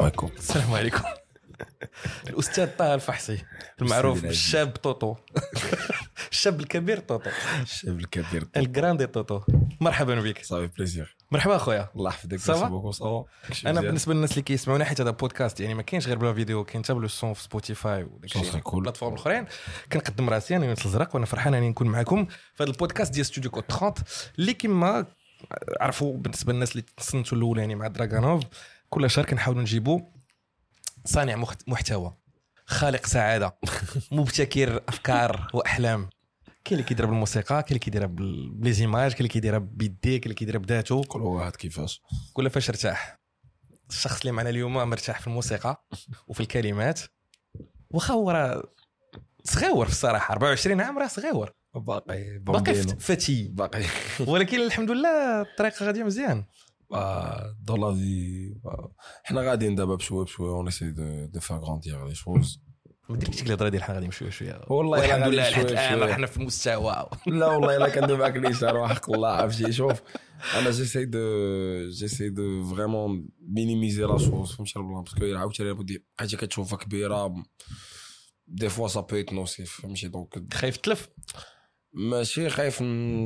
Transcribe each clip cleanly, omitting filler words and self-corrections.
عليكم. السلام عليكم. الأستاذ طه الفحصي المعروف بالشاب طوطو. الشاب الكبير طوطو. الشاب الكبير الجراندي طوطو. مرحبا بك. صافي بليزير. مرحبا اخويا. الله يحفظك. صافا. انا بالنسبه للناس اللي كيسمعونا حيت هذا بودكاست يعني ما كاينش غير بلا فيديو، كاين حتى بالصون في سبوتيفاي وداكشي بلاتفورم اخرين. كنقدم راسي انا يونس الزرق وانا فرحان اني نكون معكم في هذا البودكاست ديال ستوديو كود 30 اللي كما عرفوا بالنسبه للناس اللي تصنتوا الاولاني مع دراغانوف كل شهر كنحاولوا نجيبوا صانع محتوى خالق سعاده مبتكر افكار واحلام. كاين اللي كيدير بالموسيقى، كاين اللي كيديرها بليزيماج، كاين اللي كيديرها بيديه، كاين اللي كيديرها بذاته. كل واحد كيفاش كل فاش ارتاح. الشخص اللي معنا اليوم مرتاح في الموسيقى وفي الكلمات، واخا هو راه صغيور في الصراحه 24 عام، راه صغيور باقي فتي باقي ولكن الحمد لله الطريقه غاديه مزيان. دون لا في حنا غاديين دابا بشويه بشويه اون اسي دو فار غراندير لي شوز. ما درتش ديك الهضره ديال حنا غادي بشويه شويه والله الحمد لله شوية لحد الان شوية. حنا في المستوى. لا والله الا كندوي معاك اليسار وحق الله عرفتي. شوف انا جيسي دو فريمون مينيميزي لا شوز فهمتي البلان باسكو عاوتاني بودي حاجه كتشوفها كبيره دي فوا سا بيت نوسيف فهمتي. دونك خايف تلف ماشي خايف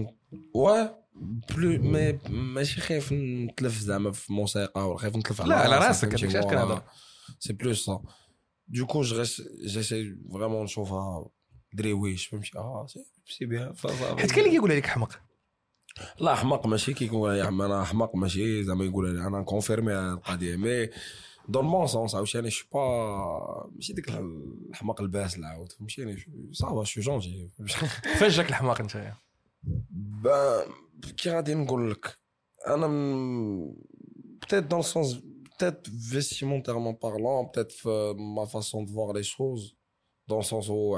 ماشي خايف نتلف زعما في موسيقى ولا خايف نتلف على راسك هذاك الشيء كنهضر. سي بلوس سا دو كو جيسي فريمون نشوفها دريويش فهمتي. سي بيان حيت كاين اللي كيقول عليك حمق. لا احمق ماشي كيقول يا عم انا احمق ماشي زعما يقول لي انا كونفيرمي القضيه مي دون مون سونس عاوتاني شو با ماشي ديك الحماق الباس العاود فهمتيني. صافا شو جونجي. فاش جاك الحماق انت؟ كي غادي نقول لك انا peut-être dans le sens peut-être vestimentairement parlant, peut-être ma façon de voir les choses dans le sens où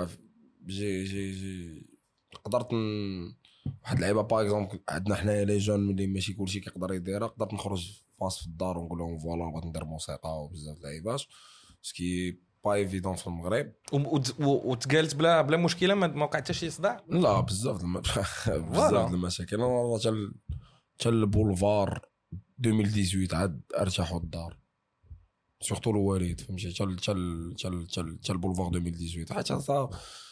j'ai قدرت واحد اللعيبه باغ اكزومبل عندنا حنايا لي جون اللي ماشي كلشي كيقدر يديرها. قدرت نخرج فاس في الدار ونقول لهم فوالا بغيت ندير موسيقى وبزاف لعيبات سكي با ايفيدون في المغرب وتقالت بلا مشكله ما وقع حتى شي صداع. لا بزاف بزاف المشاكل. انا حتى البولفار 2018 عاد ارتاحوا الدار سورتو الوالد فهمتي. حتى البولفار 2018 حتى صا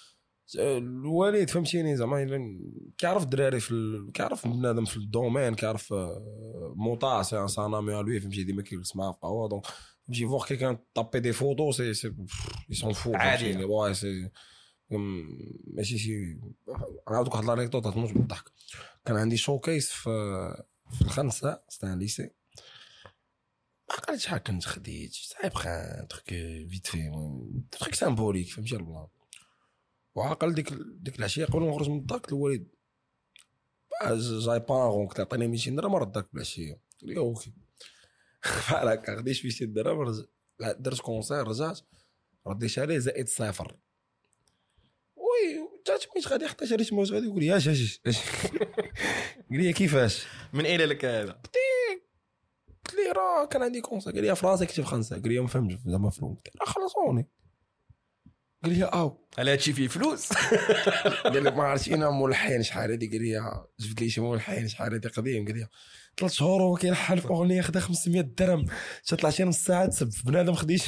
الوالد فهمتيني زعما كيعرف الدراري كيعرف بنادم في الدومين كيعرف موطا سي ان سانامي علوي فهمتي. ديما كيجلس معاه في قهوه دونك فهمتي فوق كي طابي دي فوتو سي سون فو عادي. واي سي ماشي شي. نعاودك واحد لانيكدوط تموت بالضحك. كان عندي شوكيس في الخمسه ستان ليسي قالت شحال كنت خديت صعيب خان ترك فيت في ترك سامبوليك فهمتي البلان. وعقل ديك العشيه قبل ما نخرج من الدار الوالد جاي بارون كنت عطيني 200 درهم ردك بالعشيه. قال لي اوكي بحال هكا خديت 200 درهم درت كونسير رجعت رديت عليه زائد صفر. وي جات ميت غادي حتى شريت موز غادي يقول لي اش قال لي كيفاش من اين لك هذا؟ قلت لي راه كان عندي كونسير. قال لي فرنسا كتب خمسه. قال لي ما فهمتش زعما فلوس. راه خلصوني. قال لي على هادشي فيه فلوس. قال لي ما عرفتش انا ملحن شحال هادي. قال لي جبت لي شي ملحن شحال هادي قديم. قال لي 3 شهور وكيلحن في اغنيه خدا 500 درهم طلعتي نص ساعه تسب بنادم خديش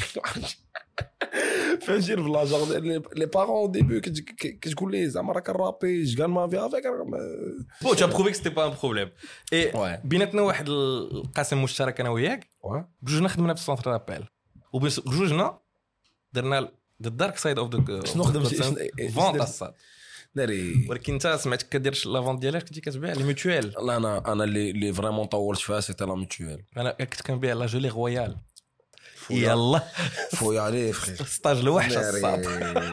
فهمتي البلاصه. لي بارون ديبي كتقول لي زعما راك الرابي كان ما فيها افيك بو تا بروفي كو سيتي با ان بروبليم. اي بيناتنا واحد القاسم مشترك انا وياك بجوجنا خدمنا في السونتر دابيل وبجوجنا درنا ذا دارك سايد اوف ذا شنو خدمت فونت الصاد داري. ولكن انت سمعتك كديرش لا فونت ديالك كنتي كتبيع لي ميوتويل. لا انا اللي فريمون طولت فيها سيتي لا ميوتويل. انا كنت كنبيع لا جولي رويال. يلا فويا عليه فري ستاج الوحش الصاد.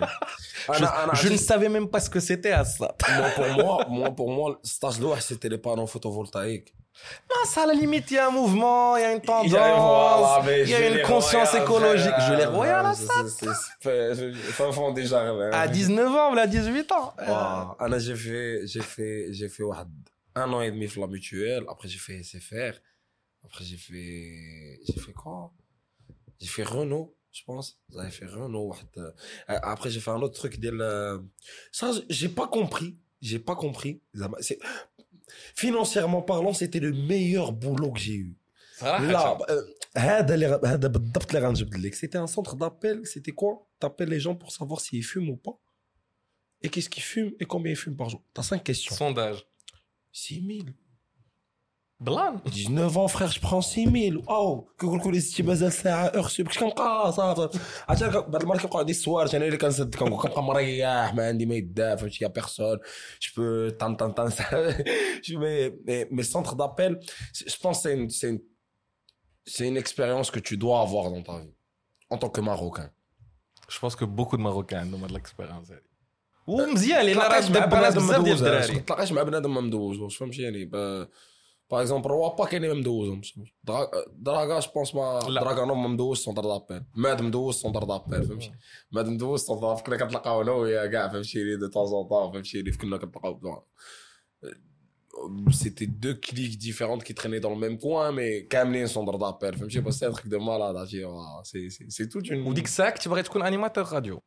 انا je ne savais même pas ce que c'était à ça. pour moi stage الوحش c'était les panneaux photovoltaïques. Non, ça à la limite il y a un mouvement, il y a une tendance, il y a une conscience écologique. Je les royal à ça. Ça font déjà à 19 ans ou à 18 ans. انا j'ai fait un an et demi في la mutuelle. Après j'ai fait SFR. Après j'ai fait quoi? J'ai fait Renault, je pense. J'avais fait Renault. Après j'ai fait un autre truc ça j'ai pas compris. Financièrement parlant, c'était le meilleur boulot que j'ai eu. صراحه هذا بالضبط اللي غنجبد لك. C'était un centre d'appel. C'était quoi? T'appelles les gens pour savoir s'ils fument ou pas. Et qu'est-ce qu'ils fument et combien ils fument par jour. T'as 5 questions. sondage 6000. بلان 19 ans frère, je prends 6000. واو كيقول لك سيتي مازال ساعه اغسل باش كنبقى صافي. عرفتي بعد المره كيبقاو عندي السوارت انا اللي كنسد كنبقى مريح ما عندي ما يدافع فهمتي. يا بيرسون جو بو طن طن طن. mais centre d'appel, je pense que c'est une expérience que tu dois avoir dans ta vie en tant que Marocain. Je pense que beaucoup de Marocains عندهم هاد الاكسبيرينس هادي ومزيان لان راه دابا بزاف ديال الدراري ما تلاقاش مع بنادم ما مدوزوش فهمتي يعني. باغ اكزومبل روابا كاينين ما مدوزهمش. دراغا جو بونس ما دراغا نو ما مدوز سونتر دابيل. ماد مدوز سونتر دابيل فهمتي. ماد مدوز سونتر دابيل كنا كنتلاقاو انا وياه كاع فهمتي لي دو طون زون طون فهمتي لي كنا كنتلاقاو. C'était deux clics différentes qui traînaient dans le même coin mais كاملين سونتر دابيل فهمتي. بس c'est un truc de malade. C'est toute une وديك الساعه كنت باغي تكون انيماتور راديو.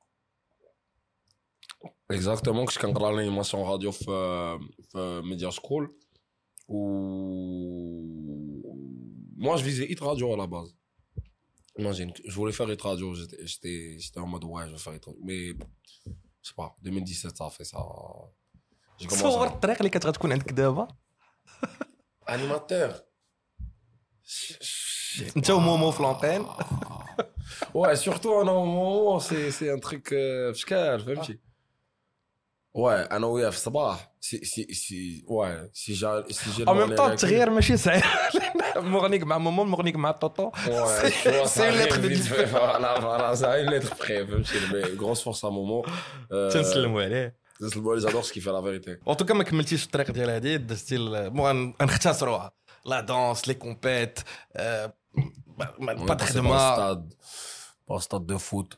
Exactement, كنت كنقرا l'animation radio في Media School. Ou moi je visais Hit Radio à la base. Imagine, je voulais faire Hit Radio, j'étais en mode ouais, je vais faire Hit Radio. Mais je sais pas, 2017 ça a fait ça. J'ai commencé. صور الطريق اللي كتغتكون عندك دابا Animateur. انت ومومو في لونطين. Ouais, surtout en un moment, c'est un truc فشكال فهمتي. Ouais, انا وياه في الصباح si j'ai en même temps التغيير ماشي صعيب. مغنيك مع مومو مغنيك مع طوطو سي ليتر دو voilà ça une lettre près فهمتي. grosse force à Momo. تنسلموا عليه. j'adore ce qu'il fait la vérité. en tout cas ما كملتيش الطريق ديال هادي دزتي نختصروها لا دانس لي كومبيت با تخدمها با ستاد دو فوت.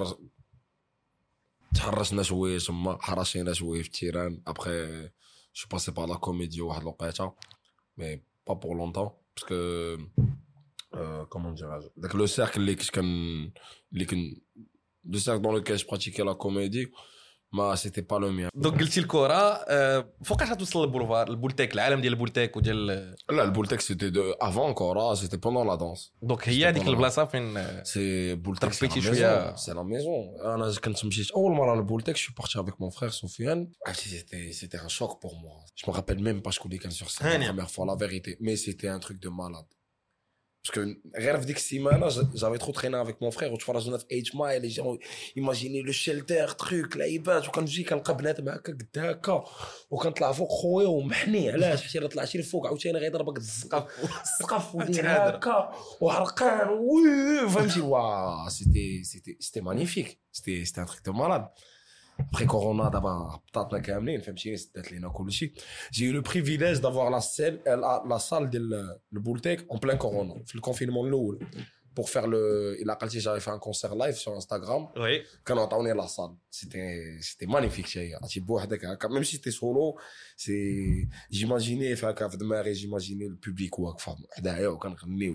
تحرشنا شويه تما حرشينا شويه في التيران. ابخي جو باسي بار لا كوميدي واحد الوقيته مي با بور لونطون باسكو كومون ديراج داك لو سيركل اللي كان لو سيركل دون لوكيل جو براتيكي لا كوميدي ما سيتي با لو ميان. دونك قلتي الكره فوقاش غتوصل للبولفار البولتيك العالم ديال البولتيك وديال لا البولتيك سيتي دو افون كورا سيتي بوندون لا دانس. دونك هي هذيك البلاصه فين سي بولتيك تربيتي شويه سي لا ميزون. انا كنت مشيت اول مره للبولتيك شو بارتي افيك مون فرير سفيان. سيتي ان شوك بور موا. جو me rappelle même pas شكون اللي كان سور سين la première fois la vérité mais c'était un truc de malade. Parce que غير في ديك السيمانه j'avais trop traîné avec mon frère وتفرجنا في 8 مايل. لي جون ايماجيني لو شيلتر تروك لعيبات وكنجي كنلقى بنادم هكا قد هكا وكنطلع فوق خويا ومحني علاش حيت الا طلعتي لفوق عاوتاني غيضربك السقف ودير هكا وحرقان وي فهمتي. وا سيتي مانيفيك. سيتي ان تريك دو مالاد. Après Corona, d'abord, peut-être n'a qu'à amener, une femme chez c'était les nacoluchi. J'ai eu le privilège d'avoir la salle de le Boultec en plein Corona, le confinement lourd, pour faire il a qualité j'avais fait un concert live sur Instagram. Oui. Quand on tourné la salle, c'était magnifique chez. Tu beau même si c'était solo, j'imaginais faire cave de mer et j'imaginais le public ou quoi. D'ailleurs, quand on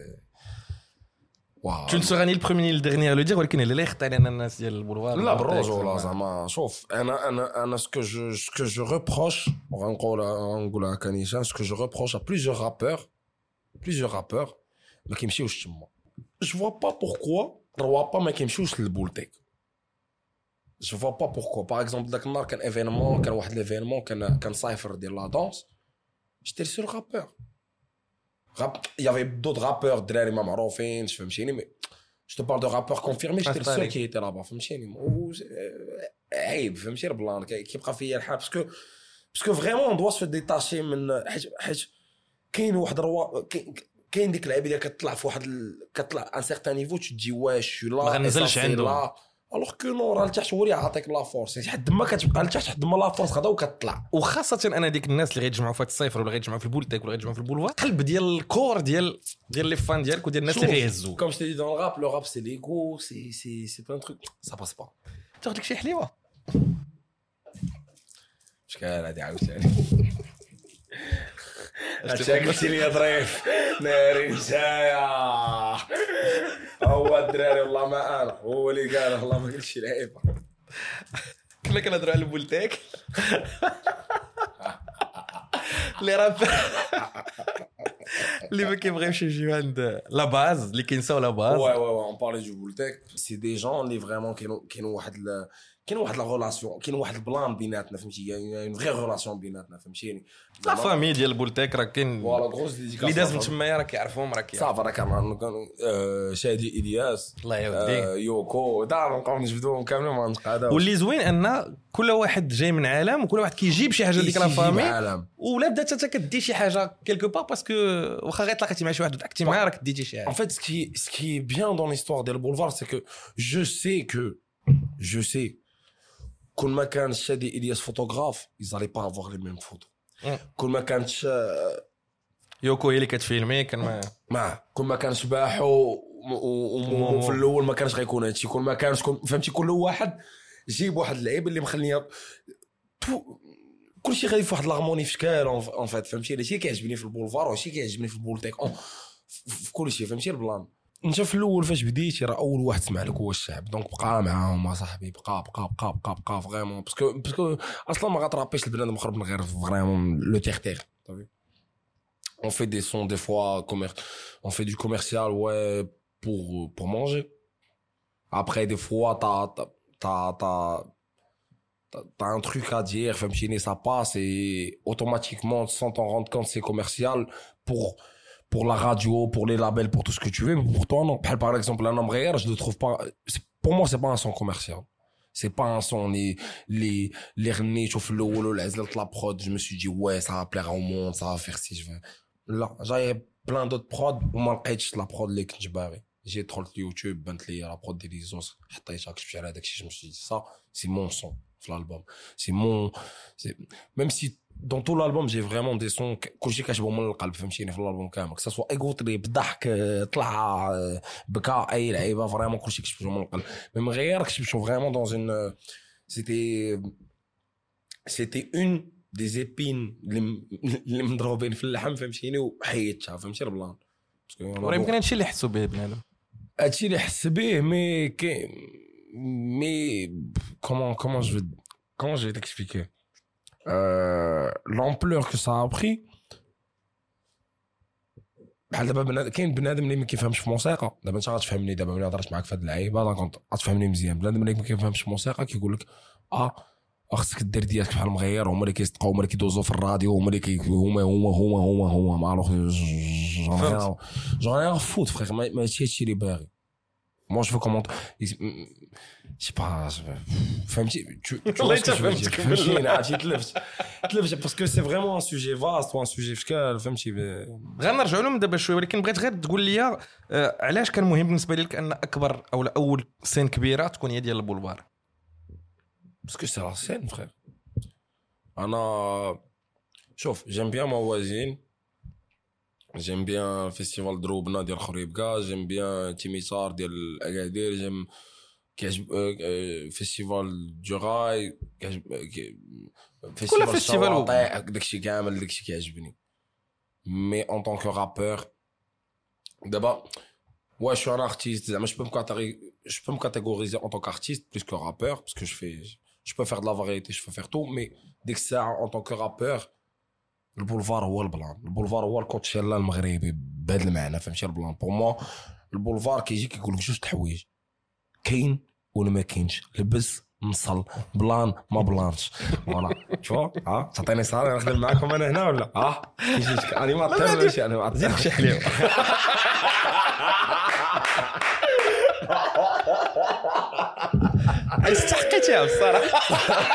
Tu ne seras ni le premier ni le dernier à le dire ولكن اللي يختار انا الناس ديال البولوار لا بروجو لا زعما شوف انا ce que je reproche غنقولها كنيشان ce que je reproche à plusieurs rappeurs ما كيمشيوش تما. je vois pas pourquoi روابا ما كيمشيوش للبولتيك. je vois pas pourquoi. par exemple داك النهار كان ايفينمون كان واحد ليفينمون كان صايفر ديال لا دانس j'étais le seul rappeur. Il y avait d'autres rappeurs دراري ما معروفين فهمتيني mais je te parle de rappeurs confirmés. j'étais le seul qui était là-bas فهمتيني. عيب فهمتي البلان كيبقى فيا الحال باسكو فريمون دوا سو ديتاشي من حيت كاين واحد كاين ديك اللعيبه اللي كتطلع في واحد كتطلع ان سيغتان نيفو تجي واش لا ما غنزلش عنده الوغ كو نو راه لتحت هو اللي عاطيك لا فورس حد ما كتبقى لتحت حد ما لا فورس غدا وكتطلع. وخاصه انا ديك الناس اللي غيتجمعوا في هاد الصيفر ولا غيتجمعوا في البولتيك ولا غيتجمعوا في البولوار قلب ديال الكور ديال لي فان ديالك وديال الناس اللي غيهزوا. كوم جو دي دون الراب لو راب سي ليغو سي بلان تروك سا باس با. تاخذ لك شي حليوه شكال هادي عاوتاني شكلتي لي ظريف ناري نسايا هو الدراري والله ما انا هو اللي قال والله ما قلتش لعيبه. كنا كنهضروا على البولتيك اللي ما كيبغيوش يجيو عند لا باز اللي كينساو لا باز. on parlait du Boultec. C'est des gens اللي vraiment كاينوا واحد لا ريلاسيون, كاين واحد البلان بيناتنا فهمتي, اون فري ريلاسيون بيناتنا فهمتيني. لا فامي ديال بولتيك راه كاين فوالا غروز ديديكاس اللي داز من تمايا راه كيعرفوهم راه صافي راه كانوا شادي الياس الله يوديه يوكو دار نبقاو نجبدوهم كاملين ما نتقاداوش. واللي زوين ان كل واحد جاي من عالم وكل واحد كيجيب شي حاجه ديك لا فامي ولا بدات حتى كدي شي حاجه كيلكو با باسكو واخا غير تلاقيتي مع شي واحد ودعكتي معاه راك ديتي شي حاجه. En fait ce qui est bien dans l'histoire des boulevards c'est que je sais كل ما كان شادي الياس فوتوغراف ils allaient pas avoir les mêmes photos. كل ما كانت يوكو هي اللي كتفيلمي كان كل ما كان شباحو وفي الاول ما كانش غيكون هادشي. كل ما كان فهمتي كل واحد جيب واحد اللعيبه اللي مخليه كلشي غادي في واحد لاغموني في شكال اون فات فهمتي. هادشي كيعجبني في البولفار وهادشي كيعجبني في البولتيك في كلشي فهمتي البلان. انت في الاول فاش بديتي راه اول واحد سمع لك هو الشعب دونك بقى معاهم اصاحبي بقى فريمون باسكو اصلا ما غاترابيش البنادم اخر من غير فريمون لو تيغ صافي. On fait des sons des fois on fait du commercial ouais pour manger. Après des fois t'as un truc à dire فهمتيني ça passe et automatiquement sans t'en rendre compte c'est commercial pour la radio, pour les labels, pour tout ce que tu veux, mais pour toi non. Par exemple un homme réel, je le trouve pas, pour moi c'est pas un son commercial. C'est pas un son les renés chauffe le la prod, je me suis dit ouais ça va plaire au monde, ça va faire si je veux. Là, j'avais plein d'autres prods ou ما لقيتش la prod اللي كنت باغي. J'ai troll YouTube, بنت لي la prod des Lizos, حطيتها كتبت على داكشي je me suis dit ça c'est mon son في l'album. C'est même si dans tout l'album j'ai vraiment des sons كلشي كتبهم من القلب فهمتيني في الالبوم كامل que ça soit ايغو تريب ضحك طلع بكا اي لعيبه فريمون كلشي كتبهم من القلب. من غير كتبهم vraiment dans une c'était une des épines اللي مضروبين في اللحم فهمتيني وحيدتها فهمتي البلان. يمكن هادشي اللي حسوا به بنادم هادشي اللي حس به مي comment je vais t'expliquer l'ampleur que ça a pris. بحال دابا كاين بنادم اللي ما كيفهمش في الموسيقى دابا انت غتفهمني دابا ملي هضرت معاك في هاد اللعيبه دونك غتفهمني مزيان. بنادم اللي ما كيفهمش في الموسيقى كيقول لك خصك دير ديالك بحال مغير هما اللي كيصدقوا هما اللي كيدوزوا في الراديو هما اللي هما ما عرفوش جون فوت فريغ ما هادشي اللي باغي. Moi je veux comment je sais pas فهمتي والله انت فهمتك عرفتي تلفت باسكو سي فريمون ان سوجي فاست وان سوجي فشكال فهمتي. غنرجعوا لهم دابا شويه ولكن بغيت غير تقول لي علاش كان مهم بالنسبه لك ان اكبر او اول سين كبيره تكون هي ديال البولفار. باسكو سي لا سين فرير. انا شوف جيم بيان موازين j'aime bien فيستيفال دروبنا ديال خريبكا j'aime bien تيميسار ديال اكادير j'aime فيستيفال جوراي فيستيفال داكشي كامل داكشي كيعجبني. مي en tant que rappeur d'abord ouais je suis un artiste زعما je peux me catégoriser en tant qu'artiste plus que rappeur parce que je peux faire de la variété je peux faire tout mais dès que ça en tant que rappeur البولفار هو البلان. البولفار هو الكوتشيلا المغربي بهذا المعنى فهمتي البلان. بور موا البولفار كيجي كيقول لك جوج الحوايج كاين ولا ما كاينش لبس نصل بلان ما بلانش فوالا شوف تعطيني صار نخدم معكم انا هنا ولا كيجيك انيماتور ماشي انا زيد شي حليب استحقيتيها بصراحه.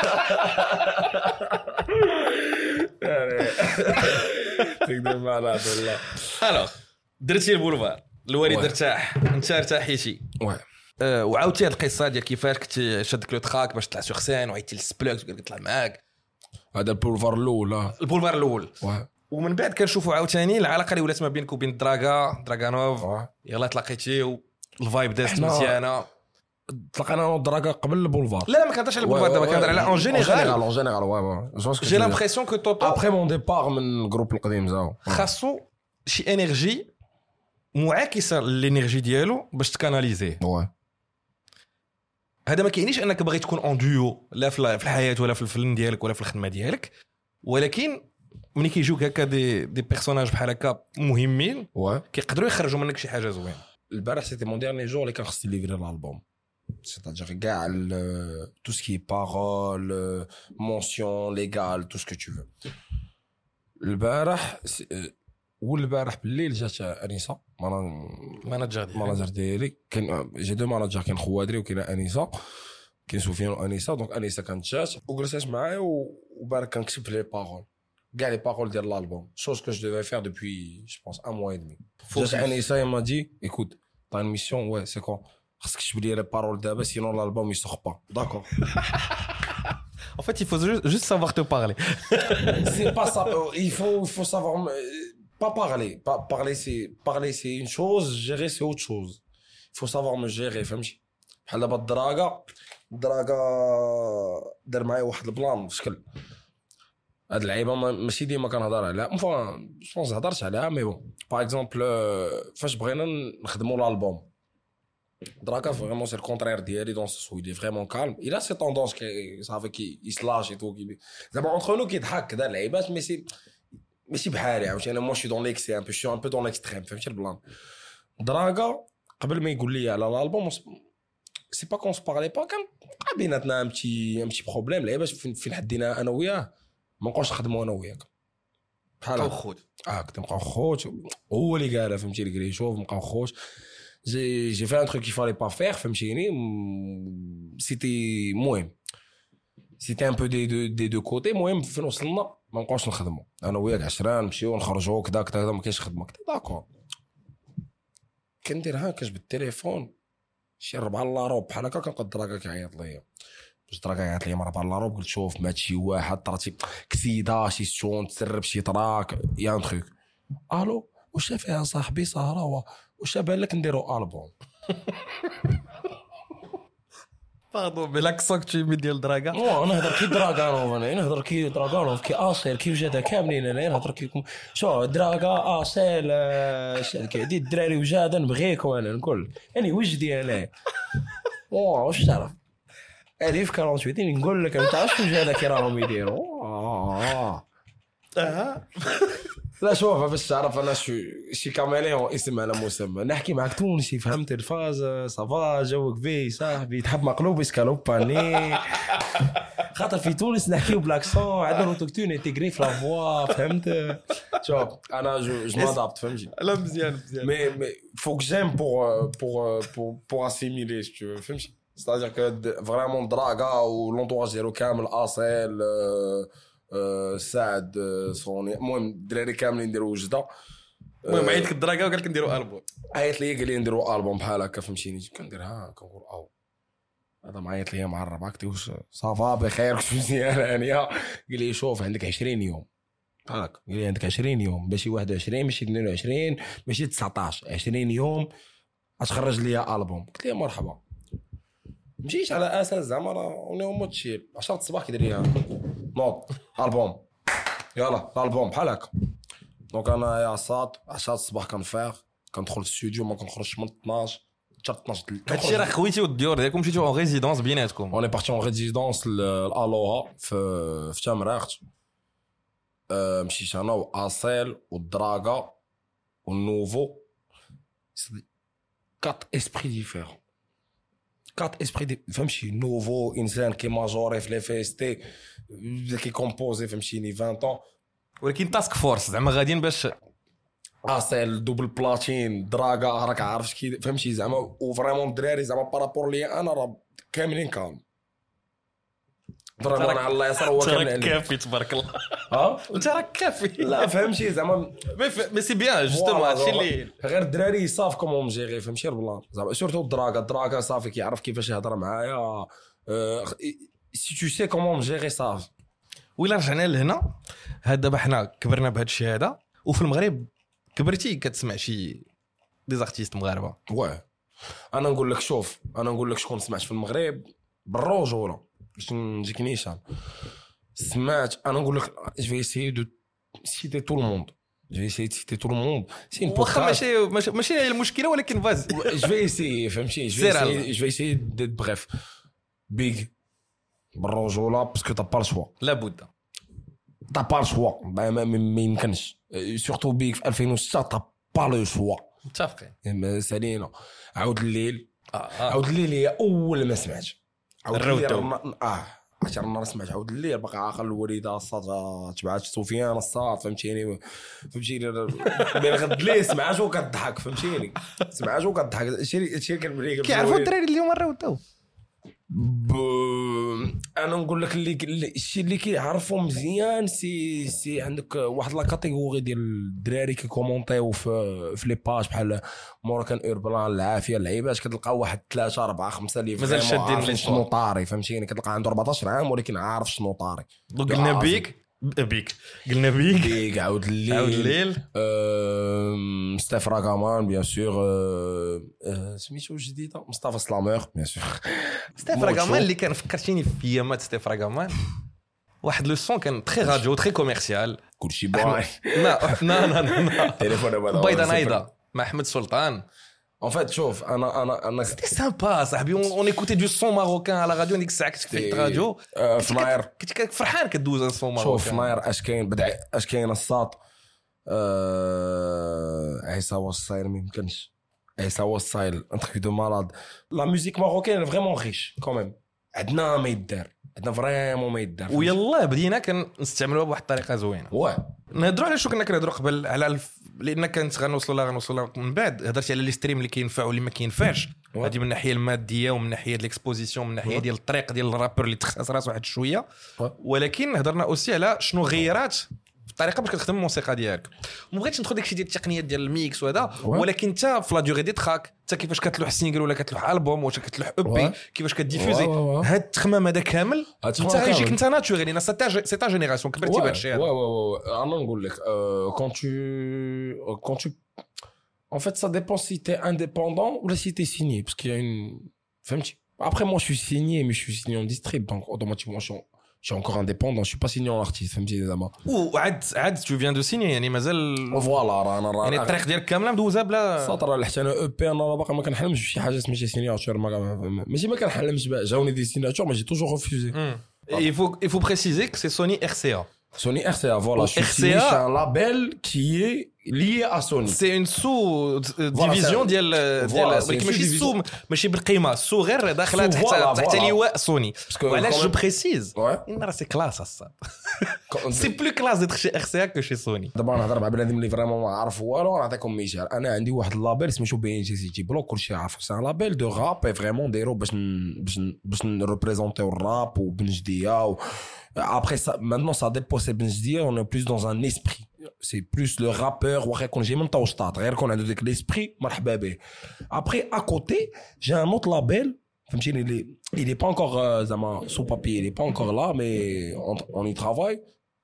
تقدر معنا والله. الوغ درتي البولفار الوالد ارتاح انت ارتاحيتي وعاودتي هاد القصه ديال كيفاش كنت شادك لو تراك باش تطلع سور سين وعيطتي للسبلوك وقال لك طلع معاك. هذا البولفار الاول ومن بعد كنشوفوا عاوتاني العلاقه اللي ولات ما بينك وبين دراغانوف يلا تلاقيتي الفايب دازت مزيانه. تلقينا ودراغا قبل البولفار. لا ما كنهضرش على البولفار دابا كنهضر على اون جينيرال جي لامبرسيون كو توتو ابري مون ديبار من الجروب القديم زاو خاصو شي انرجي معاكسه للانرجي ديالو باش تكاناليزيه. هذا ما كيعنيش انك باغي تكون اون ديو لا في الحياه ولا في الفن ديالك ولا في الخدمه ديالك ولكن ملي كيجيوك هكا دي بيرسوناج بحال هكا مهمين كيقدروا يخرجوا منك شي حاجه زوينه. البارح سيتي مون ديرني جور اللي كان خصني ليفري الالبوم c'est-à-dire كاع tout ce qui est parole mention légale tout ce que tu veux. البارح والبارح بالليل جات انيسه ماناجر ديالي كان جي دو ماناجر كان خوادري وكاين انيسه كاين سفيان وانيسه دونك انيسه كانت جات وجلست معايا وبارك كنكتب لي بارول كاع لي بارول ديال الالبوم chose que je devais faire depuis je pense un mois et demi. جات انيسه m'a dit écoute t'as une mission ouais c'est quoi خاصك تكتب لي بارول دابا sinon l'album il sort pas. D'accord. En fait, il faut juste savoir te parler. C'est pas ça. Il faut savoir pas parler. Parler c'est une chose, gérer c'est autre chose. Il faut savoir me gérer. فهمتي بحال دابا الدراغه دار معايا واحد البلان بشكل هاد اللعيبه ماشي ديما كنهضر عليها enfin je pense هضرت عليها مي بون باغ اكزومبل فاش بغينا نخدموا الالبوم Draka vraiment c'est le contraire d'hier dans ce où il est vraiment calme. Il a cette tendance qui savait qu'il se lâche et tout qui d'abord entre nous qui ضحك كذا لعيبات mais c'est بحالي عاوتاني moi je suis dans l'excès un peu je suis un peu dans l'extrême فهمتي البلان. دراغا قبل ما يقول لي على الالبوم c'est pas qu'on se parlait pas كان بيناتنا un petit problème لعيبات فين حدينا انا وياه ما نبقاوش نخدموا انا وياك بحال خوت كنت نبقاو خوت هو اللي قالها فهمتي اللي قال لي شوف نبقاو خوت. J'ai fait un truc qu'il fallait pas faire فهمتيني c'était un peu des deux côtés المهم فين وصلنا ما نبقاوش نخدموا انا وياك 10 نمشيو نخرجوا كذا ما كاينش خدمه داكور كندير هكاش بالتليفون شي 4 لاروب بحال هكا كنقد دراكا كيعيط ليا باش دراكا يعيط ليا مره 4 لاروب قلت شوف مات شي واحد طراتي كسيده شي ستون تسرب شي طراك يا ان تروك الو واش فيها صاحبي سهره واش بان لك نديرو البوم باردون بلاكسون تشيمي ديال دراغا نهضر كي دراغانوف انا نهضر كي دراغانوف كي اصيل كي وجاده كاملين انا نهضر كيكم شو دراغا اصيل كيدي الدراري وجاده نبغيكم انا نقول يعني وجدي انا واش تعرف الف 48 نقول لك انت عرفت وجاده كي راهم يديروا لا شوف باش تعرف انا شي كاميليون اسم على مسمى نحكي معك تونسي فهمت الفاز صافا جوك بي صاحبي تحب مقلوب اسكالوباني خاطر في تونس نحكيو بلاكسون عندنا اوتوكتون انتيغري في لا فوا فهمت شوف انا جو مادابت فهمتي لا مزيان مي فوك جيم بور اسيميلي فهمتي c'est-à-dire que vraiment Draga ou l'entourage ديالو كامل اصيل سعد صوني المهم الدراري كاملين نديروا وجده المهم عيط لك الدراغا وقال لك نديروا البوم عيط لي قال لي نديروا البوم بحال هكا فهمتيني كنديرها كنقول او هذا معيط لي معرب هاك واش صافا بخير كنت مزيان انايا قال لي شوف عندك 20 يوم هاك قال لي عندك 20 يوم ماشي 21 ماشي 22 ماشي 19 20 يوم غتخرج لي البوم قلت لي مرحبا مشيت على اساس زعما انا هما تشيل 10 الصباح كيدير ليا نوض البوم يلا الالبوم بحال هكا دونك انا يا صاد 10 الصباح كنفيق كندخل الاستوديو ما كنخرجش من 12 حتى 12 هادشي راه خويتي والديور ديالكم مشيتو اون ريزيدونس بيناتكم اوني بارتي اون ريزيدونس الالوها في تمراخت مشيت انا واصيل والدراغا والنوفو 4 اسبري ديفيرون 4 اسبري فهمتي نوفو انسان كي ماجوري في لي فيستي كي كومبوزي فهمتيني 20 طون ولكن تاسك فورس زعما غاديين باش اصيل دوبل بلاتين دراغا راك عارف كي فهمتي زعما وفريمون الدراري زعما بارابور ليا انا راه كاملين كالم ضربنا على الله يسر هو كامل كافي تبارك الله انت راك كافي لا فهمتي زعما مي سي بيان جوستومون هادشي اللي غير الدراري صاف كومون مجيري فهمتي البلان زعما سورتو الدراغا صافي كيعرف كيفاش يهضر معايا سي تو سي كومون مجيري صافي. ولا رجعنا لهنا هاد دابا حنا كبرنا بهاد الشيء هذا وفي المغرب كبرتي كتسمع شي دي زارتيست مغاربه واه انا نقول لك شوف انا نقول لك شكون سمعت في المغرب بالرجوله باش نجيك نيشان سمعت انا نقول لك جو في اسيي دو سيتي تو الموند جو في اسيي سيتي تو الموند سي ان بودكاست ماشي هي المشكله ولكن فاز جو في اسيي فهمتي جو في اسيي ديت بريف بيغ بالرجوله باسكو تا با الشوا لابد t'as pas le choix ما يمكنش surtout بيك في 2006 t'as pas le choix متفقين سالينا عاود الليل هي اول ما سمعت عشر النهار سمعت عاود الليل باقي عاقل الوالده الصاد تبعت سفيان الصاد فهمتيني بين غد ليه سمعت وكضحك فهمتيني سمعت وكضحك الشيء كنبريك كيعرفوا الدراري اليوم الراوتو انا نقول لك اللي الشيء اللي كيعرفوا مزيان سي عندك واحد لا كاتيجوري ديال الدراري كيكومونطيو في لي باج بحال موركان اوربلان العافيه اللعيبات كتلقى واحد 3 4 5 اللي مازال شادين شنو طاري فهمتيني كتلقى عنده 14 عام ولكن عارف شنو طاري قلنا قلنا بيك عاود الليل مصطفى راغامان بيان سور سميتو جديده مصطفى سلامور بيان سور مصطفى راغامان اللي كان فكرتيني في ايامات مصطفى راغامان واحد لو سون كان تري راديو تري كوميرسيال كلشي باي لا تليفون بيضه نايضه مع احمد سلطان. En fait, شوف انا سيتي سامبا صاحبي اون ايكوتي دو سون ماروكان على راديو ديك الساعه كنت في الراديو فناير كنت فرحان كدوز ان سون ماروكان. شوف فناير اش كاين الساط عيسى والصايل ما يمكنش عيسى والصايل ان تروك دو مالاد لا ميوزيك ماروكان فريمون ريش كوميم عندنا ما يدار عندنا فريمون ما يدار ويلا بدينا كنستعملوها بواحد الطريقه زوينه نهضروا على شو كنا كنهضروا قبل على لان كانت غنوصلوا من بعد هضرتي على لي ستريم اللي كينفع واللي ما كينفعش هذه من الناحيه الماديه ومن ناحيه الاكسبوزيسيون من ناحيه ديال الطريق ديال الرابر اللي تخص راسو واحد شويه ولكن هضرنا اوسي على شنو غيرات الطريقه باش كتخدم الموسيقى ديالك. ما بغيتش ندخل داكشي ديال التقنيات ديال الميكس وهذا ولكن انت في لا ديوري دي تراك انت كيفاش كتلوح سينجل ولا كتلوح البوم واش كتلوح بي كيفاش كديفوزي هاد التخمام هذا كامل انت غيجيك انت ناتوريل لان سي تا جينيراسيون كبرتي بهذا الشيء هذا. انا نقول لك quand tu en fait ça dépend si t'es indépendant ou si t'es signé parce qu'il y a une فهمتي après moi je suis signé mais je suis signé en distrib donc automatiquement je suis encore indépendant je suis pas signé en artiste فهمتي زعما وعاد tu viens de signer يعني مازال فوالا انا يعني الطريق ديالك كامله مدوزه بلا سطر حتى انا او بي انا باقي ما كنحلمش بشي حاجه سميتها سيناتور ماشي ما كنحلمش جاوني دي سيناتور mais j'ai toujours refusé. Il faut préciser que c'est Sony RCA. Sony RCA, voilà. RCA, c'est un label qui est lié à Sony. C'est une sous-division ديال ماشي سو ماشي بالقيمه سو غير داخله تحت لواء سوني. وعلاش جو بريسيز ان راه سي كلاس الصاد سي بلو كلاس ديتر شي RCA كو شي سوني. دابا نهضر مع بنادم اللي فريمون ما عارف والو نعطيكم مثال انا عندي واحد اللابيل سميتو بي ان جي سي تي بلوك كلشي عارف سي ان لابيل دو راب فريمون دايرو باش نريبريزونتيو الراب وبنجديه après ça maintenant ça dépend c'est bien dire on est plus dans un esprit c'est plus le rappeur واخا يكون جاي من طوشطات غير يكون عنده ديك l'esprit مرحبا به. Après à côté j'ai un autre label فهمتيني il est pas encore زعما sous papier il est pas encore là mais on y travaille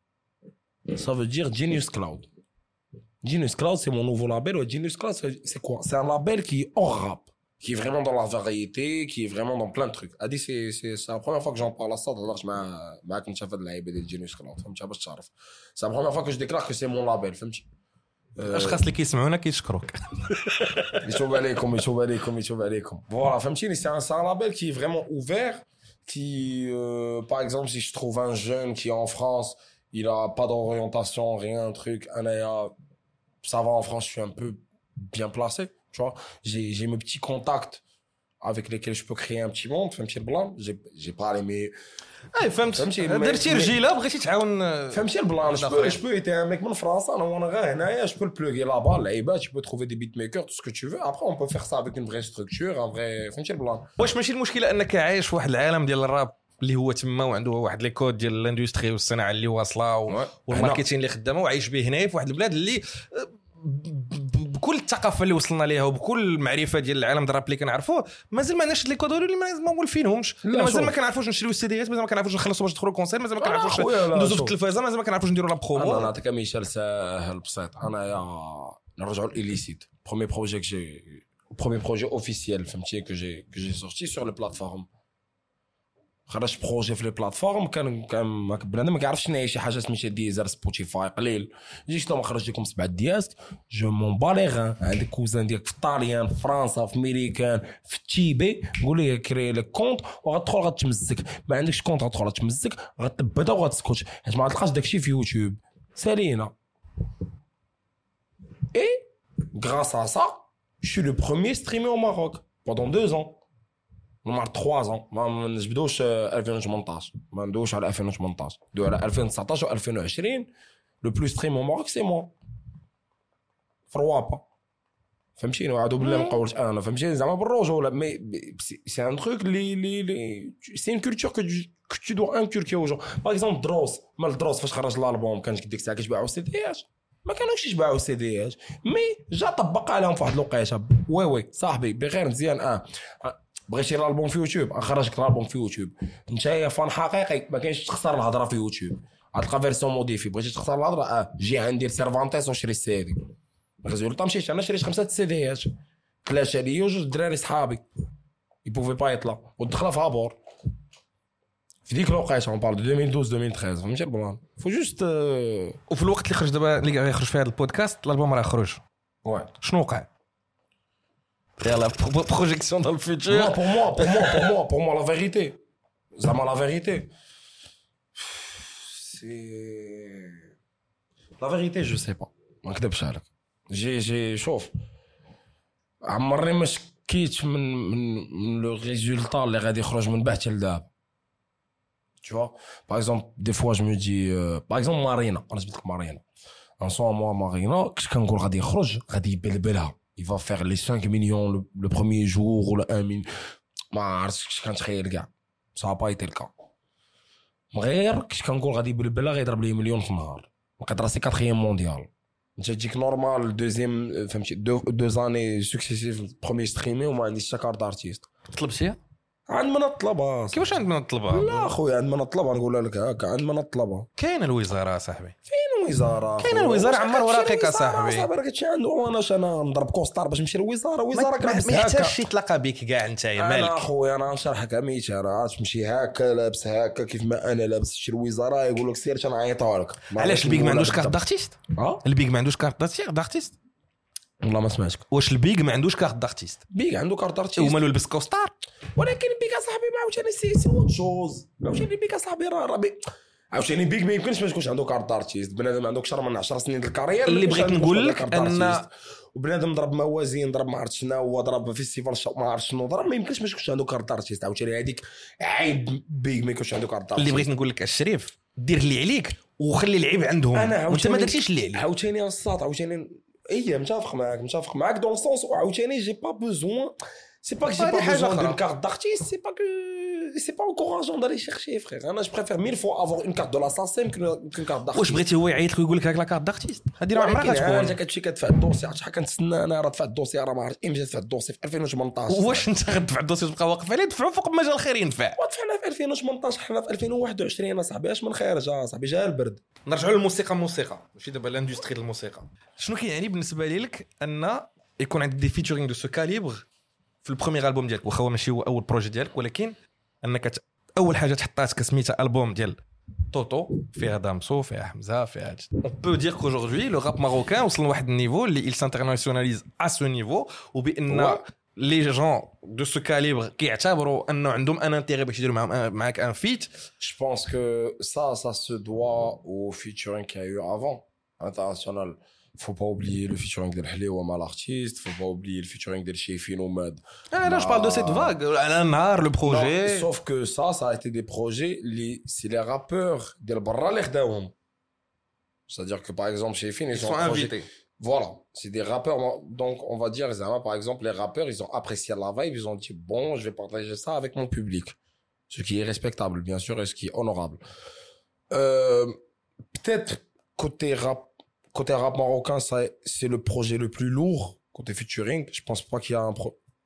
ça veut dire Genius Cloud. Genius Cloud c'est mon nouveau label et Genius Cloud c'est quoi c'est un label qui est hors rap qui est vraiment dans la variété, qui est vraiment dans plein de trucs. Adi, c'est la première fois que j'en parle à ça, d'ailleurs, je m'ai fait de la de Genius Cloud, c'est la première fois que je déclare que c'est mon label, فهمتي. الاشخاص اللي كيسمعونا كيشكروك. يشوف عليكم. Voilà, فهمتيني, c'est un label qui est vraiment ouvert, qui par exemple si je trouve un jeune qui est en France, il a pas d'orientation, rien, un truc, ça va en France, je suis un peu bien placé. Tu vois, j'ai mes petits contacts avec lesquels je peux créer un petit monde فهمتي البلان j'ai pas les mais فهمتي درتي رجيله بغيتي تعاون فهمتي البلان je peux être un mec من فرنسا انا غير هنايا je peux le plugger là-bas اللعيبات tu peux trouver des beatmakers tout ce que tu veux après on peut faire ça avec une vraie structure un vrai فهمتي البلان. واش ماشي المشكله انك عايش في واحد العالم ديال الراب اللي هو تما وعنده واحد لي كود ديال الاندستري والصناعه اللي واصله والماركتينغ اللي خدامه وعايش به هنايا في واحد البلاد اللي بكل الثقافه اللي وصلنا ليها وبكل المعرفه ديال العالم الراب اللي كنعرفوه مازال ما عندناش لي كودور اللي ما مولفينهمش مازال ما كنعرفوش نشريو السيديات مازال ما كنعرفوش نخلصوا باش ندخلوا الكونسير مازال ما كنعرفوش ندوزو في التلفازه مازال ما كنعرفوش نديروا لا برومو. انا نعطيك مثال ساهل بسيط انايا نرجعوا لإليسيت premier projet que j'ai premier projet officiel فهمتي que j'ai sorti sur les plateformes خرجت بروجي في لي بلاتفورم كان بنادم ما كيعرفش شنو هي شي حاجه سميتها ديزر سبوتيفاي قليل جيت لهم خرج لكم 7 دياس جو مون باليغ عندك كوزان ديالك في طاليان في فرنسا في امريكان في تيبي قول لي كري لك كونط وغتدخل غتمزك ما عندكش كونط غتدخل غتمزك غتبدا وغتسكوت حيت ما غتلقاش داكشي في يوتيوب سالينا اي grâce à ça je suis le premier streamer au Maroc pendant 2 ans نمر 3 ans ما نجبدوش 2018 ما ندوش على 2018 ندوي على 2019 و 2020 لو بلو ستريم او ماروك سي مو فروابا فهمتيني وعادو بالله ما نقولش انا فهمتيني زعما بالرجوله مي سي ان تروك لي سي ان كولتور كو tu dois inculquer aux gens par exemple دروس مال دروس فاش خرج الالبوم كانت ديك الساعه كيتباعوا سي ديات ما كانوش يتباعوا سي ديات مي جا طبق عليهم في واحد الوقيته وي صاحبي بغير مزيان بغيتي الالبوم في يوتيوب نخرجك الالبوم في يوتيوب نتايا فان حقيقي ما كاينش تخسر الهضره في يوتيوب غتلقى فيرسيون موديفي بغيتي تخسر الهضره جي عندي سيرفانتيس وشري السي دي ريزولطا مشيت انا شريت 5 سي ديات 3 ليا وجوج دراري صحابي يبوفي با يطلع ودخلها في هابور في ديك الوقيته اون بارل 2012 2013 فهمتي البلان فو جوست وفي الوقت اللي خرج دابا اللي غيخرج في هذا البودكاست الالبوم راه خرج شنو وقع la projection dans le futur. Pour moi, la vérité. Zama la vérité. C'est la vérité, je sais pas. ما نكذبش عليك. جي شوف. عمرني ما شكيت من لو ريزولطا اللي غادي يخرج من بعد حتى لدابا. Tu vois, par exemple, des fois je me dis par exemple Marina, انا جبت لك مارينا. En soi moi Marina, كنت كنقول غادي يخرج غادي يبلبلها. Il va faire les 5 millions le premier jour ou le 1 million. ما عرفتش كنت كنتخيل كاع. Ça n'a pas été le cas. غير كنت كنقول غادي يبلبلها غيضرب لي مليون في النهار. وقد راسي 4 مونديال. انت تجيك نورمال دوزيام فهمتي 2 زاني سكسيسيف بروميير ستريمي وما عنديش حتى كارت ارتيست. طلبتيها؟ عندنا الطلبه. كيفاش عندنا الطلبه؟ لا خويا عندنا الطلبه نقول لك هكا عندنا الطلبه. كاين الوزاره صاحبي. فين الوزاره؟ كاين الوزاره عمر وراقك صاحبي. صاحبي راه كتشي عنده وانا نضرب كوستار باش نمشي للوزاره وزاره ما يحتاجش يتلاقى بك كاع نتايا مالك. انا خويا انا نشرحك مثال تمشي هكا لابس هكا كيف ما انا لابس تمشي للوزاره يقول لك سير تنعيطوا لك. علاش البيك ما عندوش كارت دارتيست؟ البيك ما عندوش كارت دارتيست؟ والله ما سمعتك. واش البيك ما عندوش كارت دارتيست؟ بيك عنده كارت دارتيست ومالو لبس كوستار ولكن بيك صاحبي ما عاوتاني سي اوت شوز عاوتاني بيك صاحبي راه عاوتاني بيك ما يمكنش ما تكونش عنده كارت دارتيست. بنادم عنده اكثر من 10 سنين الكارير اللي بغيت نقول لك ان وبنادم ضرب موازين ضرب ما عرفت شنو هو ضرب فيستيفال ما عرفت شنو ضرب ما يمكنش ما يكونش عنده كارت دارتيست. عاوتاني هذيك عيب بيك ما يكونش عنده كارت دارتيست. اللي بغيت نقول لك الشريف دير اللي عليك وخلي العيب عندهم وانت ما درتيش اللي عليك. عاوتاني الصاط عاوتاني متفق معاك دون سونس وعاوتاني جي با بوزوان سي با جي با بوزوان دون كارت دارتيست سي با انكوراجون دالي شيرشي فرير. انا جو بريفير 1000 فوا افوار اون كارت دو لاساسين كون كارت دارتيست. واش بغيتي هو يعيط لك ويقول لك هاك لا كارت دارتيست هذه راه عمرها كتكون انت كتمشي كتدفع الدوسي شحال كنتسنى انا راه دفعت الدوسي راه ما عرفت امتى دفعت الدوسي في 2018. واش انت غتدفع الدوسي وتبقى واقف عليه دفعوا فوق ما جا الخير ينفع. ودفعنا في 2018 حنا في 2021 اصاحبي اش من خير صاحبي جا البرد. نرجعوا للموسيقى ماشي دابا لاندستري الموسيقى. شنو كيعني بالنسبه لك ان يكون عندك دي فيتشرينغ دو سو كاليبر في البروميير البوم ديالك واخا ماشي هو اول بروجي ديالك ولكن انك اول حاجه تحطات كسميتها البوم ديال توتو فيها دامسو فيها حمزه فيها on peut dire qu'aujourd'hui le rap marocain وصل لواحد النيفو اللي il s'internationalise à ce niveau وبان لي جون دو سو كاليبر كيعتبروا انه عندهم ان انتيري باش يديروا معاك ان فيت. Je pense que ça se doit au featuring qu'il y a eu avant international. Faut pas oublier le featuring de Hléwa mal artiste, faut pas oublier le featuring de Chefin ou Mad. Là je parle de cette vague, Alanar le projet. Non, sauf que ça a été des projets c'est les rappeurs de Barra les khdaoum. C'est-à-dire que par exemple Chefin ils sont invités. Voilà, c'est des rappeurs donc on va dire par exemple les rappeurs ils ont apprécié la vibe, ils ont dit bon, je vais partager ça avec mon public. Ce qui est respectable bien sûr et ce qui est honorable. Peut-être côté rap marocain, ça c'est le projet le plus lourd côté featuring. Je pense pas qu'il y a un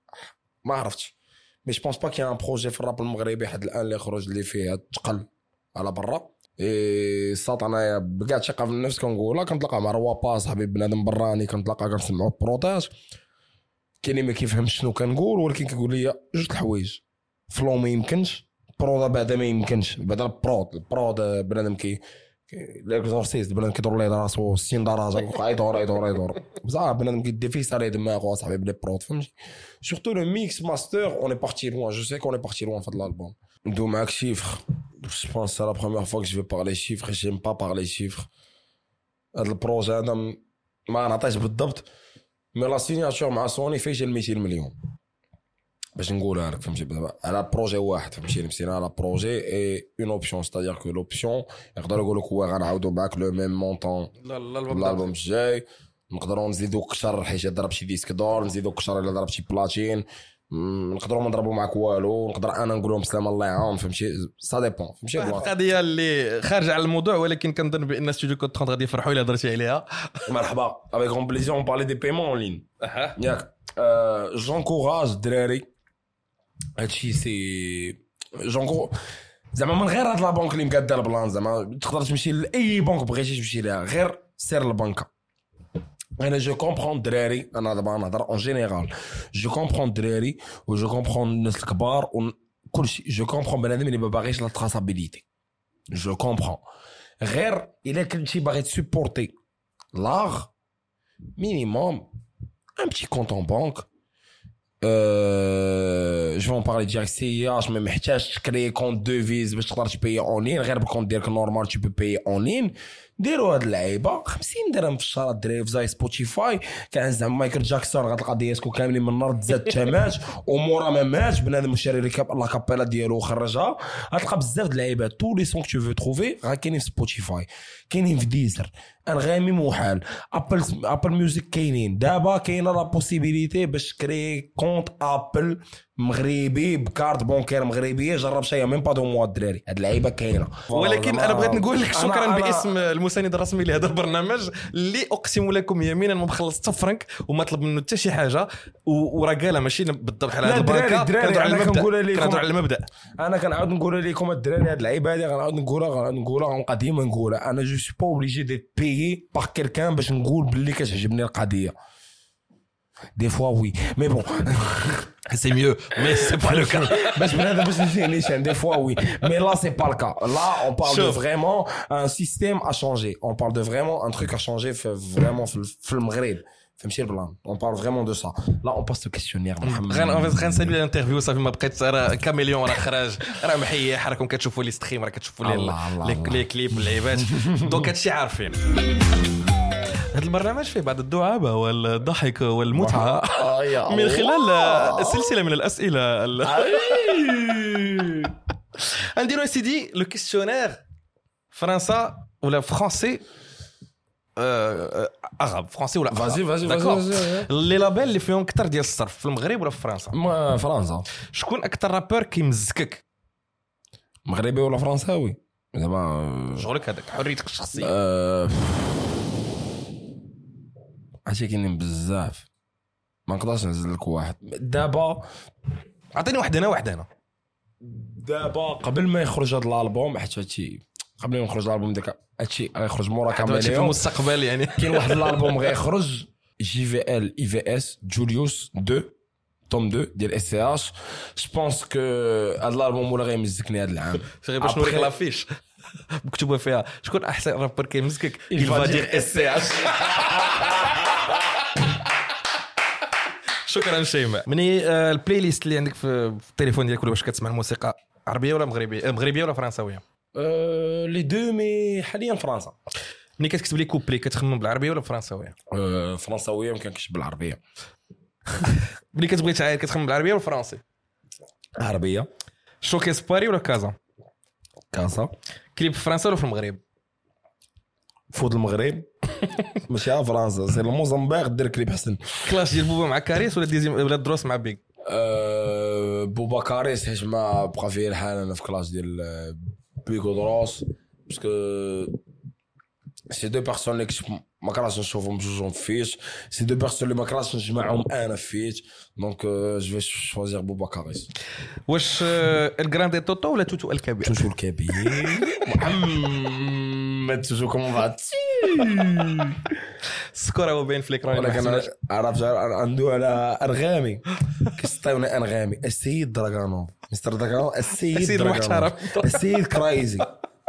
mais je pense pas qu'il y a un projet في الراب المغربي حد الان اللي خرج اللي فيه تقل على برا. اي صات انا بقعت ثقه في النفس كنقولها كنتلاقى مع روابا صاحبي بنادم براني كنتلاقى كنسمعوا بروتاج كاين ما كيفهمش شنو كنقول ولكن كيقول لي جوج الحوايج فلو ما يمكنش برو بعدا ما يمكنش بعدا البرو بنادم كي ليكزورسيست بنادم كيدور ليه راسو 60 درجه يدور بصح بنادم كيدير فيه سالي دماغو صاحبي بلي برو فهمتي سورتو لو ميكس ماستر اون اي بارتي لوان جو سي كون اي بارتي لوان في هذا الالبوم ندو معاك شيفر je pense c'est la première fois que je vais parler chiffres j'aime pas parler chiffres هذا البروجي هذا ما نعطيش بالضبط مي لا سيناتور مع سوني فيه جا 200 مليون باش نقولها لك فهمتي على بروجي واحد فهمتي مشينا على بروجي اي اون اوبسيون ستادير كو لوبسيون يقدروا يقولوا لك غنعاودوا معاك لو ميم مونطون الالبوم الجاي نقدروا نزيدوا كثر حيت ضرب شي ديسك دور نزيدوا كثر الا ضرب شي بلاتين نقدروا ما نضربوا معاك والو نقدر انا نقول لهم سلام الله يعاون فهمتي سا ديبون فهمتي القضيه اللي خارجه على الموضوع ولكن كنظن بان ستوديو كود 30 غادي يفرحوا الا درتي عليها مرحبا افيك غون بليزير اون بارلي دي بايمون اون لين ياك جونكوراج الدراري هادشي سي جونكو زعما من غير هاد لا بنك اللي مقاده البلان زعما تقدر تمشي لاي بنك بغيتي تمشي ليها غير سير البنكه انا جو كومبرون دراري انا دابا نهضر اون جينيرال جو كومبرون دراري و جو كومبرون الناس الكبار وكلشي جو كومبرون بنادم اللي ما باغيش لا تراسابيليتي جو كومبرون غير الا كنتي باغي تسيبورتي لاغ مينيموم ان بتي كونط اون بانك je vais en parler direct CIH ما محتاجش تكري كونت دوفيز باش تقدر تبيي اون لين غير بالكونت ديالك نورمال تي بو بيي اون لين ديروا هاد اللعيبه 50 درهم في الشهر الدراري في زي سبوتيفاي كان زعما مايكل جاكسون غتلقى ديسكو كاملين من النار تزاد تمات ومورا ما ماتش بنادم شاري لا كابيلا ديالو وخرجها غتلقى بزاف د اللعيبات تو لي سون كو تو فو تروفي راه كاينين في سبوتيفاي كاينين في ديزر انغامي محال ابل ميوزيك كاينين دابا كاينه لا بوسيبيليتي باش تكري كونت ابل مغربي بكارت بونكير مغربيه جرب شي ميم با دو موا الدراري هاد اللعيبه كاينه ولكن انا بغيت نقول لك شكرا باسم المساند الرسمي لهذا البرنامج اللي اقسم لكم يمينا ما مخلص حتى فرنك وما طلب منه حتى شي حاجه وراه قالها ماشي بالضبط على هذا البنكه كنهضر على المبدا انا كنعاود نقول لكم الدراري هاد اللعيبه هذه غنعاود نقولها غنبقى ديما نقولها انا جو سو با اوبليجي ديت بيي باغ كيلكان باش نقول باللي كتعجبني القضيه دي فوا وي مي بون c'est mieux mais c'est pas le cas باش بنادم باش نسيني شان دي فوا وي مي لا سي با le cas là on parle de vraiment un système à changer on parle de vraiment un truc à changer vraiment في المغرب فهمتي البلان on parle vraiment de ça là on passe au questionnaire محمد غير نسالي الانترفيو صافي ما بقيت راه كاميليون راه خرج راه محيح راكم كتشوفوا لي ستريم راه كتشوفوا لي كليب اللعيبات دونك هادشي عارفين هذا البرنامج فيه بعض الدعابة والضحك والمتعة من خلال سلسلة من الأسئلة نديرو يا سيدي لو كيستيونير فرنسا ولا فرنسي عرب فرنسي ولا فازي لي لابيل اللي فيهم كتر ديال الصرف في المغرب ولا في فرنسا فرنسا شكون أكتر رابور كيمزكك مغربي ولا فرنساوي زعما شغلك هذاك حريتك الشخصية عرفتي كاينين بزاف ما نقدرش ننزل لك واحد دابا عطيني واحد انا دابا قبل ما يخرج هذا الالبوم حيت هادشي قبل ما يخرج الالبوم داك هادشي غيخرج مورا كاملين في المستقبل يعني كاين واحد الالبوم غيخرج جي في ال اي في اس جوليوس 2 توم 2 ديال اس سي اش جو بونس كو هذا الالبوم ولا غيمزكني هذا العام غير باش نوريك لافيش مكتوبه فيها شكون احسن رابر كيمزكك الفادير اس سي اش شكرا شيماء مني البلاي ليست اللي عندك في التليفون ديالك واش كتسمع الموسيقى عربيه ولا مغربيه ولا فرنساويه لي دو مي حاليا فرنسا ملي كتكتب لي كوبلي كتخمم بالعربيه ولا بالفرنساويه فرنساويه ما كنكتب بالعربيه ملي كتبغي تعاير كتخمم بالعربيه ولا بالفرنسي عربيه شوكيس باري ولا كازا كليب في فرنسا ولا في المغرب فوت المغرب ماشي فرنسا سي الموزمبيق دير كليب حسن كلاش ديال بوبا مع كاريس ولا دروس مع بيك بوبا كاريس حيت ما بقى فيه الحال انا في كلاش ديال بيكو دروس باسكو سي دو بيرسون اللي ما كرهتش نشوفهم بجوجهم فيش سي دو بيرسون اللي ما كرهتش نجمعهم انا فيش دونك جو في شوازير بوبا كاريس واش الجراندي توتو ولا توتو الكبير محمد توتو كومون فات السكور هو باين في الاكران ولكن عرفت عنده على انغامي كيسطيوني انغامي السيد دراغانوف مستر دراغانوف السيد المحترم السيد كرايزي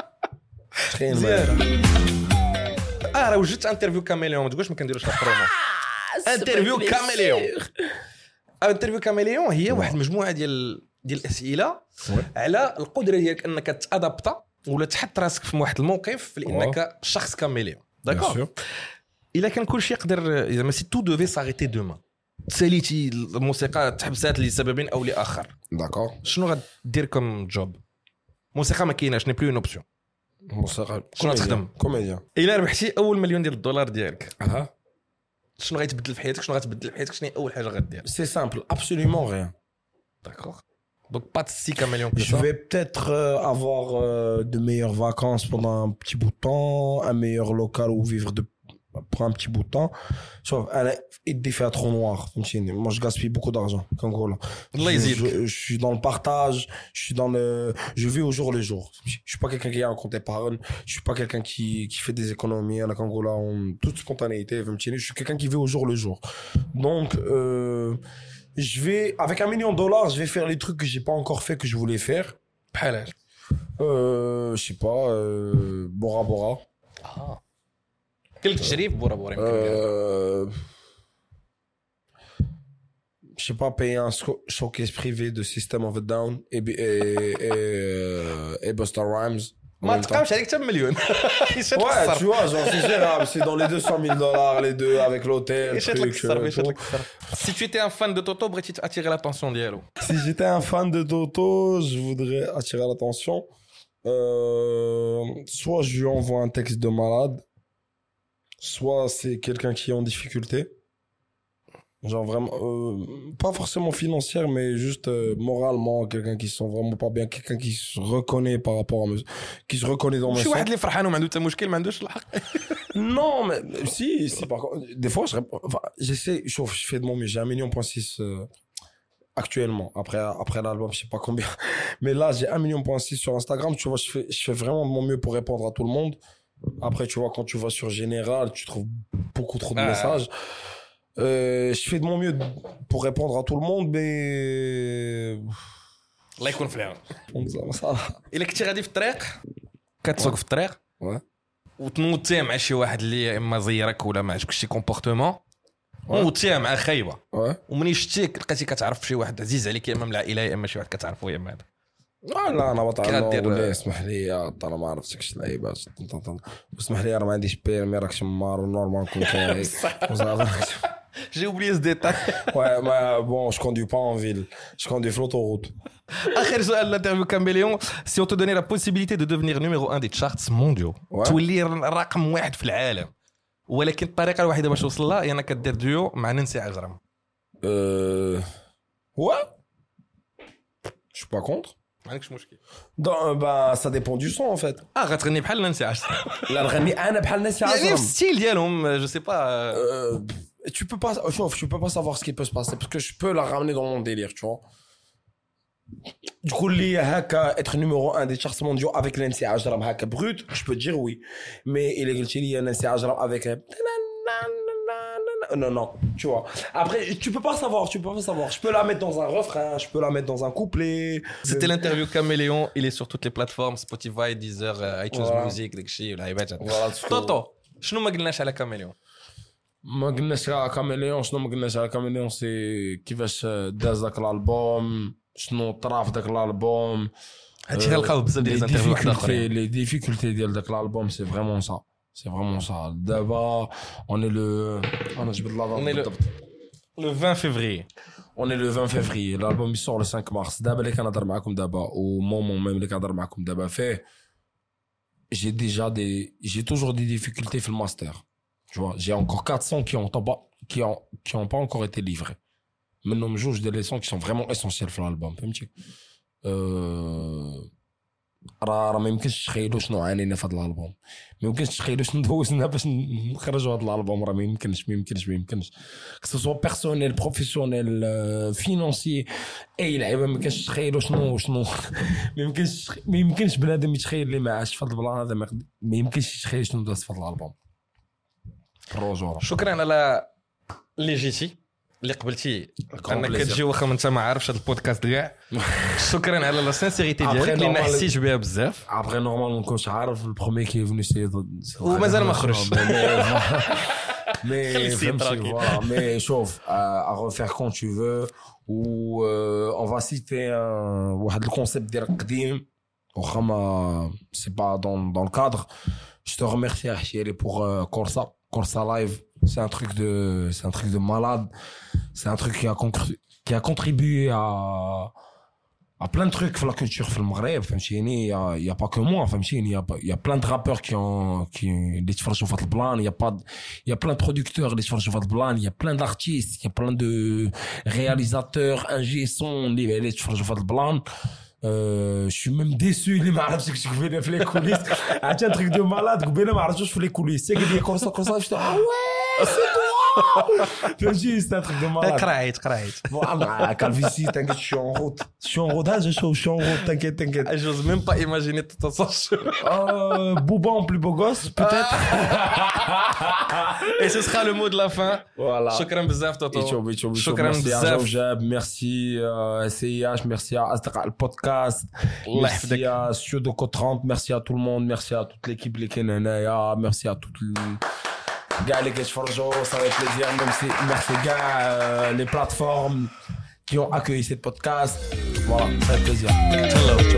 مزيان راه وجدت انترفيو كاميليون ما تقولش ما كنديروش لا برومو انترفيو كاميليون انترفيو كاميليون هي واحد المجموعه ديال الاسئله على القدره ديالك انك تادابتا ولا تحط راسك في واحد الموقف لانك شخص كاميليون داكور الا كان كلشي يقدر زعما سي تو دوفي ساريتي دوما تساليتي الموسيقى تحبسات لسبب او لاخر داكور شنو غدير كم جوب موسيقى ما كايناش ني بلو اون اوبسيون موسيقى شنو تخدم كوميديا الا ربحتي اول مليون ديال الدولار ديالك اها شنو غيتبدل في حياتك شنو غتبدل في حياتك شنو هي اول حاجه غدير سي سامبل ابسوليومون ريان داكور donc pas de 6 caméléons que je vais peut-être avoir de meilleures vacances pendant un petit bout de temps, un meilleur local où vivre pour un petit bout de temps. Sauf il fait trop noir. Moi je gaspille beaucoup d'argent. Je suis dans le partage, je vis au jour le jour. Je suis pas quelqu'un qui a un compte épargne, je suis pas quelqu'un qui fait des économies à la Angola en toute spontanéité. Je suis quelqu'un qui vit au jour le jour. Donc je vais, avec $1 million, je vais faire les trucs que j'ai pas encore fait, que je voulais faire. Je sais pas, Bora Bora. Ah. Quel تجريب Bora Bora je sais pas, payer un showcase privé de System of a Down et Busta Rhymes. ما تقامش عليك حتى مليون ouais tu vois genre c'est gérable c'est dans les $200,000 les deux avec l'hôtel si tu étais un fan de Toto بغيتي attirer l'attention ديالو si j'étais un fan de Toto je voudrais attirer l'attention soit je lui envoie un texte de malade soit c'est quelqu'un qui est en difficulté genre vraiment pas forcément financière mais juste moralement quelqu'un qui se sent vraiment pas bien quelqu'un qui se reconnaît par rapport à qui se reconnaît dans mes شي واحد اللي فرحان وما عنده حتى مشكل ما عندوش الحق non mais si par contre des fois j'essaie je fais de mon mieux j'ai 1,6 million actuellement après l'album je sais pas combien mais là j'ai 1,6 million sur Instagram tu vois je fais vraiment de mon mieux pour répondre à tout le monde après tu vois quand tu vas sur Général tu trouves beaucoup trop de messages je fais de mon mieux pour répondre à tout le monde mais الله يكون في العون الا كنتي غادي في الطريق كتسوق في الطريق وتنوضتي مع شي واحد اللي اما زيرك ولا ما عجبكش شي كومبورتمون نوضتي مع خايبه ومني شتيك لقيتي كتعرف شي واحد عزيز عليك يا اما من العائله يا اما شي واحد كتعرفو يا اما هذا لا انا بطلع اسمح لي انا ما عرفتكش اللعيبات اسمح لي انا ما عنديش بيرمي راكش مار نورمال كنت j'ai oublié ce détail ouais mais bon je conduis pas en ville je conduis sur l'autoroute اخر سؤال l'interview Caméléon si on te donnait la possibilité de devenir numéro 1 des charts mondiaux تولي رقم 1 في العالم ولكن الطريقه الوحيده باش توصل لها هي انك دير ديو مع نانسي عجرم ouais je suis pas contre ما عندكش مشكل bah ça dépend du son en fait غتغني بحال نانسي عجرم لا نغني انا بحال نانسي عجرم يعني ستيل ديالهم je sais pas tu peux pas savoir ce qui peut se passer parce que je peux la ramener dans mon délire tu vois du coup être numéro 1 des charts mondiaux avec Nancy Ajram haka brut je peux dire oui mais il est Nancy Ajram avec non tu vois après tu peux pas savoir je peux la mettre dans un refrain je peux la mettre dans un couplet c'était l'interview Caméléon il est sur toutes les plateformes Spotify Deezer iTunes Music داكشي والعيبات طوطو شنو ما قلناش على كاميليون ما قلناش على كاميليون شنو ما قلناش على كاميليون سي كيفاش داز داك الالبوم شنو طرا في داك الالبوم هادشي غنلقاو بزاف ديال الانترفيو اخرين لي ديفيكولتي ديال داك الالبوم سي فريمون سا دابا اون لو انا جبت لا le 20 février on est le 20 février l'album il sort le 5 mars دابا اللي كنهضر معكم دابا ومومون ميم اللي كنهضر معكم دابا فيه j'ai toujours des difficultés في الماستر tu vois j'ai encore 4 sons qui ont pas encore été livrés منهم جوج ديال لي sons qui sont vraiment essentiels في الالبوم فهمتي راه ما يمكنش تخيلوا شنو عانينا في هذا الالبوم ما يمكنش تخيلوا شنو دوزنا باش نخرجوا هذا الالبوم راه ما يمكنش كسو بيرسونيل بروفيسيونيل فينانسي اي لعيبه ما يمكنش تخيلوا شنو ما يمكنش بنادم يتخيل اللي ما عاش في هذا البلان هذا ما يمكنش يتخيل شنو داز في هذا الالبوم شكرا على اللي جيتي اللي قبلتي انك تجي واخا انت ما عارفش هذا البودكاست كاع. شكرا على لا سانسيريتي ديالك اللي ما حسيتش بها بزاف. ابري نورمال ما كنتش عارف البروميي كي فيني سي ومازال ما خرجش. Mais chauffe, à refaire quand tu veux, ou on va citer le concept d'Irqdim, c'est pas dans le cadre. Je te remercie Achille pour Corsa Live, c'est un truc de malade, c'est un truc qui a contribué à plein de trucs dans la culture في المغرب فهمتيني. il y a pas que moi فهمتيني. il y a plein de rappeurs qui اللي تفرجوا في هذا البلان. il y a plein de producteurs اللي تفرجوا في هذا البلان. il y a plein d'artistes, il y a plein de réalisateurs, ingé son اللي تفرجوا في هذا البلان. je suis même déçu اللي ما عرفتش كنت كيفين في لي كوليس. عرفتي un truc de malade قبيله ما عرفتوش في لي كوليس. سي قال لي كورسا شفت فهمتي. c'est un truc de malade. قرعيت voilà calvitie t'inquiète je suis en route je suis en route t'inquiète. j'ose même pas imaginer tout ça. Booba en plus beau gosse peut-être. et ce sera le mot de la fin. Voilà. شكرا بزاف توتو. شكرا بزاف جاب. merci SIH, merci à Astra le podcast, merci à Studio Co 30, merci à tout le monde, merci à toute l'équipe اللي كاين هنايا, merci à toute gars les كيتفرجوا. ça fait plaisir. merci gars les plateformes qui ont accueilli ce podcast. voilà, ça fait plaisir. Hello.